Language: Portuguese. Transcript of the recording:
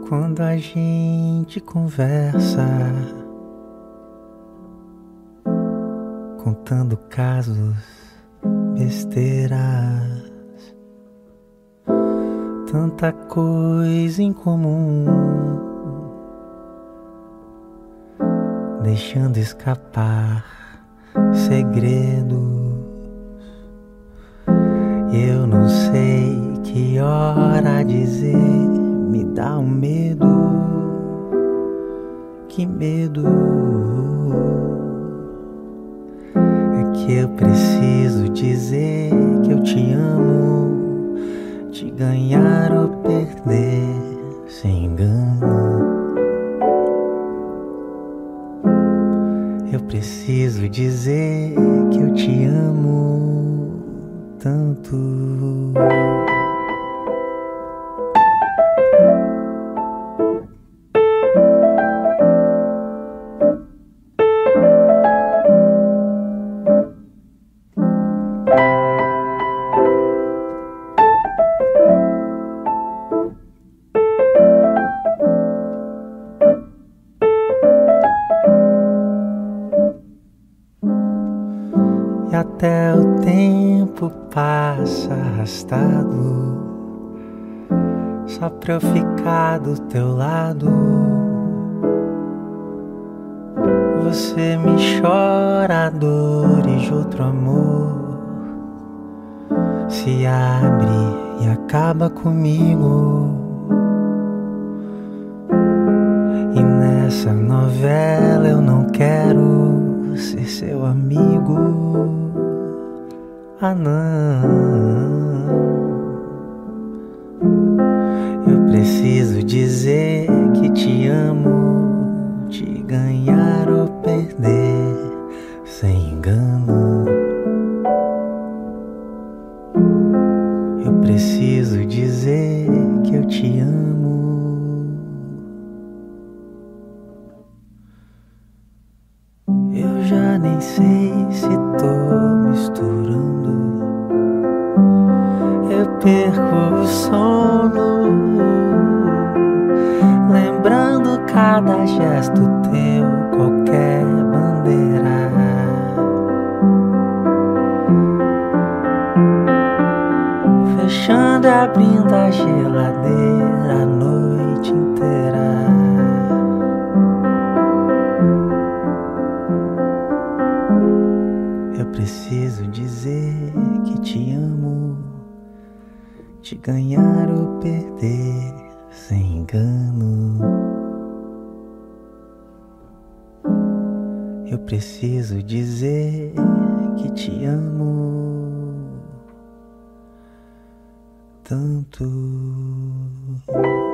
Quando a gente conversa, contando casos, besteiras, tanta coisa em comum, deixando escapar segredos. Eu não sei que hora dizer, me dá um medo, que medo. É que eu preciso dizer que eu te amo, te ganhar ou perder sem engano. Eu preciso dizer que eu te amo tanto. E até o tempo passa arrastado, só pra eu ficar do teu lado. Você me chora dores de outro amor, se abre e acaba comigo. E nessa novela eu não quero ser seu amigo. Ah, não. Eu preciso dizer que te amo, te ganhar ou perder sem engano. Eu preciso dizer que eu te amo. Eu já nem sei se tô misturando, eu perco o sono, lembrando cada gesto teu, qualquer bandeira. Fechando e abrindo a geladeira a noite inteira. Eu preciso dizer que te amo, te ganhar ou perder sem engano. Eu preciso dizer que te amo tanto.